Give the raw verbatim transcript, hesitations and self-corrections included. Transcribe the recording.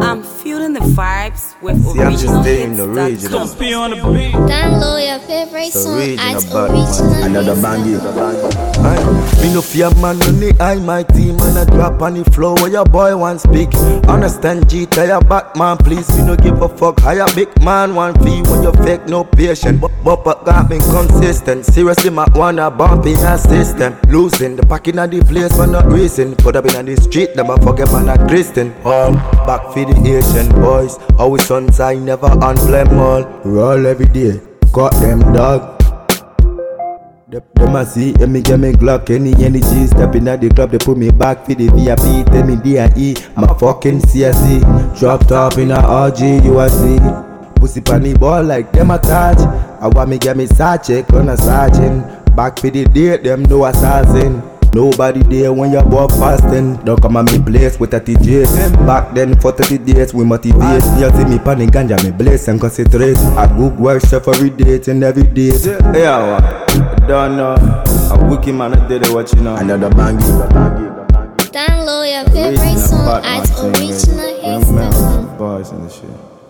I'm feeling the vibes with See, I'm just original staying hits the dot region. com. Download your favorite The song region at about original. another hits bangy. dot com. Me no fear man on the eye, my team and I drop on the floor where your boy want speak. Understand G, tell your Batman please. Me no give a fuck how your big man want fee when you fake no patient. But but but got me consistent. Seriously, my wanna bump in a system. Losing the packing of the place for no reason. Put up in the street, never forget man a Christian. All back for the Asian boys. Our sons I never unblame all. Roll every day, got them dog. Them a see, and me get me Glock, any energy. Stepping at the club, they put me back for the V I P. Tell me D I E, I'm a fucking C S C. Drop top in a R G, you a see. Pussy pan the ball like them a touch. I want me get me side check on a sergeant. Back for the date, them no assassin. Nobody there when you walk fasting. Don't come at me place with a T J. Back then for thirty days we motivate. You see me panning ganja, me bless and concentrate. I good work chef every day and every day. Yeah, what? Don't know. A wicked man I did it, what you know. Another bangy. Download your favorite song at original hits dot com. Boys and the shit.